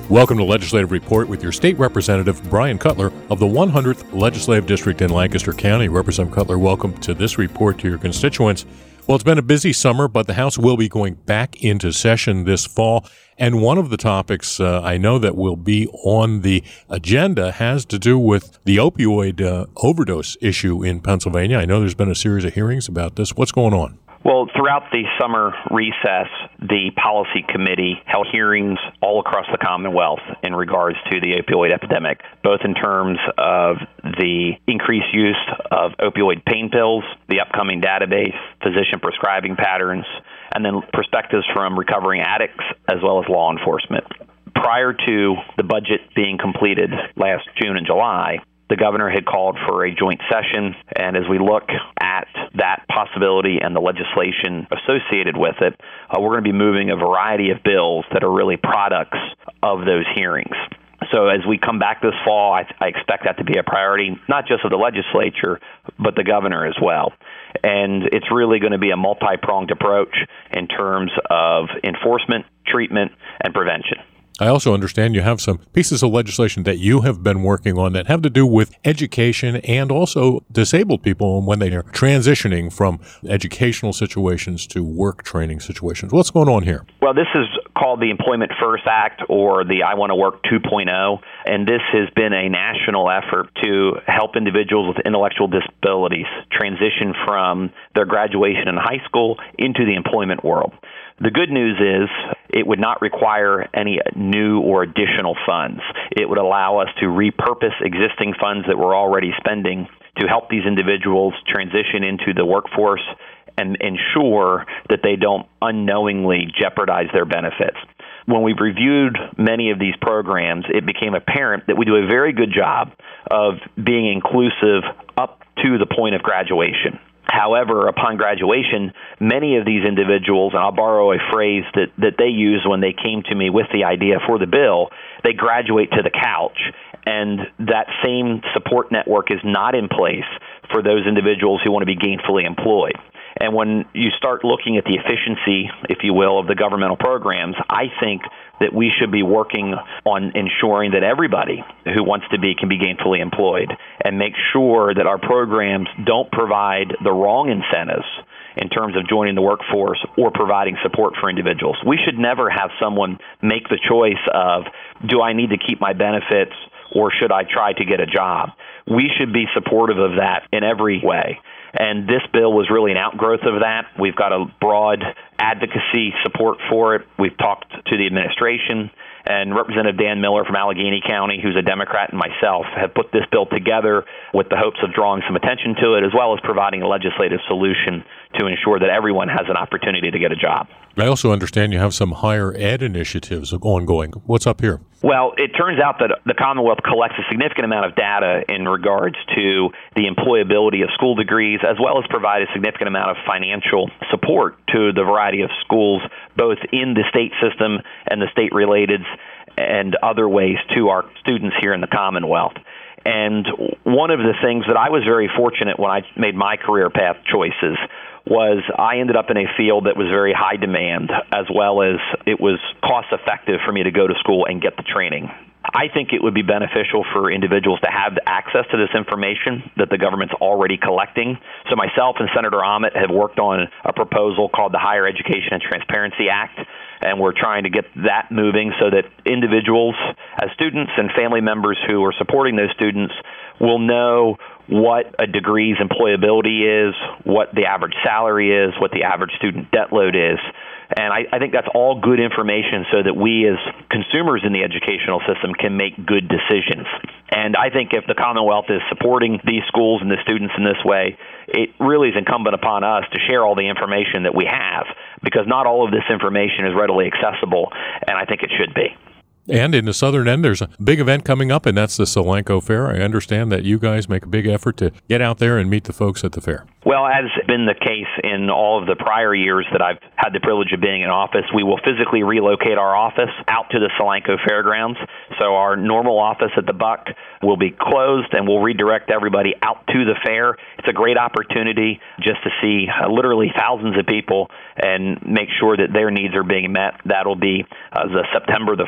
Welcome to Legislative Report with your state representative, Brian Cutler of the 100th Legislative District in Lancaster County. Representative Cutler, welcome to this report to your constituents. Well, it's been a busy summer, but the House will be going back into session this fall. And one of the topics I know that will be on the agenda has to do with the opioid overdose issue in Pennsylvania. I know there's been a series of hearings about this. What's going on? Well, throughout the summer recess, the policy committee held hearings all across the Commonwealth in regards to the opioid epidemic, both in terms of the increased use of opioid pain pills, the upcoming database, physician prescribing patterns, and then perspectives from recovering addicts as well as law enforcement. Prior to the budget being completed last June and July, the governor had called for a joint session, and as we look at that possibility and the legislation associated with it, we're going to be moving a variety of bills that are really products of those hearings. So as we come back this fall, I expect that to be a priority, not just of the legislature, but the governor as well. And it's really going to be a multi-pronged approach in terms of enforcement, treatment, and prevention. I also understand you have some pieces of legislation that you have been working on that have to do with education and also disabled people when they are transitioning from educational situations to work training situations. What's going on here? Well, this is called the Employment First Act, or the I Want to Work 2.0, and this has been a national effort to help individuals with intellectual disabilities transition from their graduation in high school into the employment world. The good news is it would not require any new or additional funds. It would allow us to repurpose existing funds that we're already spending to help these individuals transition into the workforce and ensure that they don't unknowingly jeopardize their benefits. When we've reviewed many of these programs, it became apparent that we do a very good job of being inclusive up to the point of graduation. However, upon graduation, many of these individuals, and I'll borrow a phrase that they used when they came to me with the idea for the bill, they graduate to the couch, and that same support network is not in place for those individuals who want to be gainfully employed. And when you start looking at the efficiency, if you will, of the governmental programs, I think that we should be working on ensuring that everybody who wants to be can be gainfully employed, and make sure that our programs don't provide the wrong incentives in terms of joining the workforce or providing support for individuals. We should never have someone make the choice of, do I need to keep my benefits or should I try to get a job? We should be supportive of that in every way. And this bill was really an outgrowth of that. We've got a broad advocacy support for it. We've talked to the administration, and Representative Dan Miller from Allegheny County, who's a Democrat, and myself have put this bill together with the hopes of drawing some attention to it, as well as providing a legislative solution to ensure that everyone has an opportunity to get a job. I also understand you have some higher ed initiatives ongoing. What's up here? Well, it turns out that the Commonwealth collects a significant amount of data in regards to the employability of school degrees, as well as provide a significant amount of financial support to the variety of schools, both in the state system and the state-related and other ways to our students here in the Commonwealth. And one of the things that I was very fortunate when I made my career path choices was I ended up in a field that was very high demand, as well as it was cost effective for me to go to school and get the training. I think it would be beneficial for individuals to have access to this information that the government's already collecting. So myself and Senator Ahmet have worked on a proposal called the Higher Education and Transparency Act, and we're trying to get that moving so that individuals, as students and family members who are supporting those students, will know what a degree's employability is, what the average salary is, what the average student debt load is. And I think that's all good information so that we as consumers in the educational system can make good decisions. And I think if the Commonwealth is supporting these schools and the students in this way, it really is incumbent upon us to share all the information that we have, because not all of this information is readily accessible, and I think it should be. And in the southern end, there's a big event coming up, and that's the Solanco Fair. I understand that you guys make a big effort to get out there and meet the folks at the fair. Well, as has been the case in all of the prior years that I've had the privilege of being in office, we will physically relocate our office out to the Solanco Fairgrounds. So our normal office at the Buck will be closed, and we'll redirect everybody out to the fair. It's a great opportunity just to see literally thousands of people and make sure that their needs are being met. That'll be the September the 14th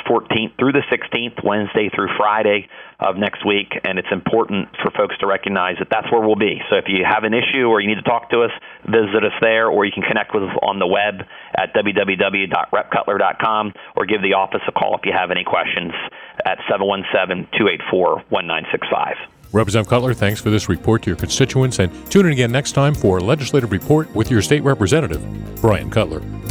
15th through the 16th, Wednesday through Friday of next week, and it's important for folks to recognize that that's where we'll be. So if you have an issue or you need to talk to us, visit us there, or you can connect with us on the web at www.repcutler.com, or give the office a call if you have any questions at 717-284-1965. Representative Cutler, thanks for this report to your constituents, and tune in again next time for a Legislative Report with your state representative, Brian Cutler.